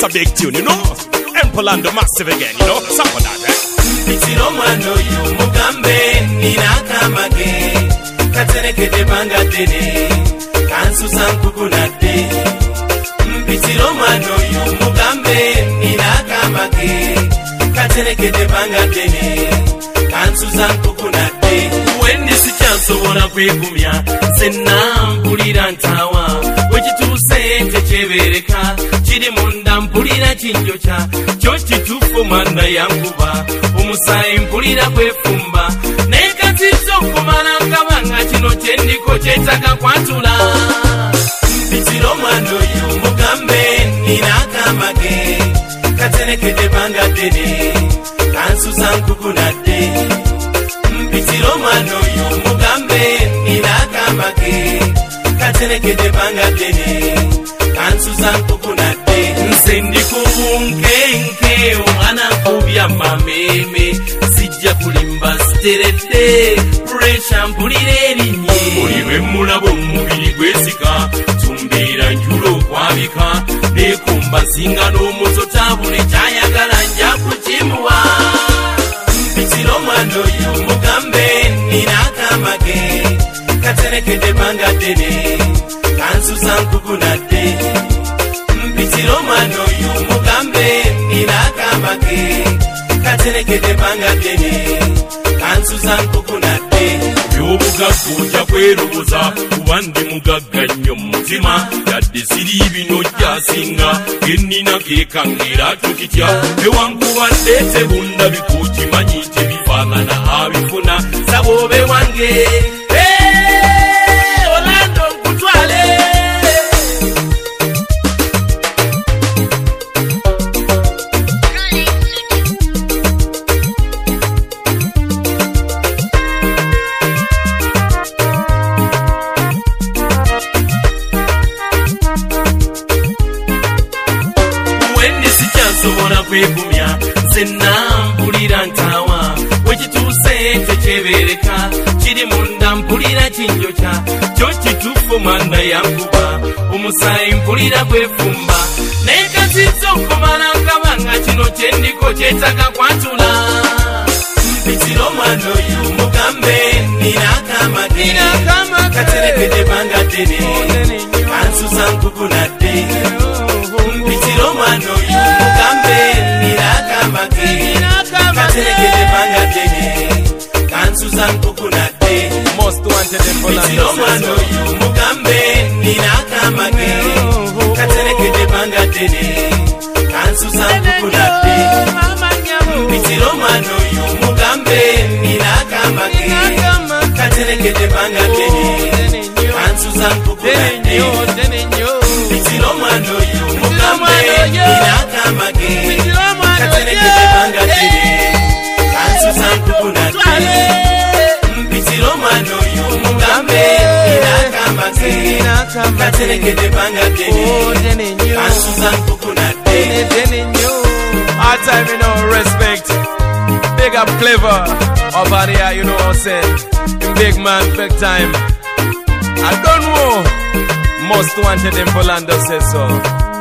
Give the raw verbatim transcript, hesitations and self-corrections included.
a big tune, you know. Empolando massive again, you know. Some of that, eh? Pitiro mano yu mugambe ninaka mage katereke de banga dene kansu sankuku nate. Pitiro mano yu mugambe ninaka mage katereke de banga dene kansu sankuku nate. When this chance wona kwegumya senna mpulira ntawa wekituse techebereka chiri munda mpulira chinjocha chochi tufu manda yankuba umusayi mpulira kwefumba nekatizo kumana kabanga kino kyendiko kyetaka kwatula. Pitiro mano yu mugambe ninaka mage katerekede banga dene kansu sankuku nate. Pitiro mano yu mugambe ninaka mage katerekede banga dene kansu sankuku nate. Nsendiko bunkenke umwana kubya mameme sijja kulimba sterete pressure mpulire linye oliwe mulabo mubiri gwesika tumbira njulo kwabika nekumba singa n'omuzo tabule kyayagala nja kukimuwa. Pitiro mano yu mugambe ninaka mage katerekede banga dene kansu sankuku nate. Pitiro mano yu mugambe ninaka mage katerekede banga dene kansu sankuku nate. Byobugagga kweroboza kuba ndi mugagga nnyo mutima yadde siri bino kyasinga gennina kekangira tukitya ewankubadde tebunda bikukimanyi tebifaanana abifuna sabobe wange. Sobona kwegumya senna mpulira ntawa wekituse techebereka kiri munda mpulira kinjocha kyo kitufu manda yankuba umusayi mpulira kwefumba nekatizo kumana kabanga kino kyendiko kyetaka kwatula. Pitiro mano yu mugambe ninaka mage katerekede banga dene kansu sankuku nate. Pitiro mano yu mugambe ninaka mage katerekede banga dene kansu sankuku nate. Most wanted in Poland. Pitiro mano yu mugambe ninaka mage katerekede banga dene kansu sankuku nate. Pitiro mano yu mugambe ninaka mage katerekede banga dene kansu sankuku nate. Pitiro mano yu mugambe ninaka mage katerekede banga dene kansu sankuku nate. Pitiro mano yu mugambe ninaka mage katerekede banga dene kansu sankuku nate. All time, you know, respect. Big up Clever over there, you know what I'm saying. Big man, big time. I don't know. Most wanted in Polando says so.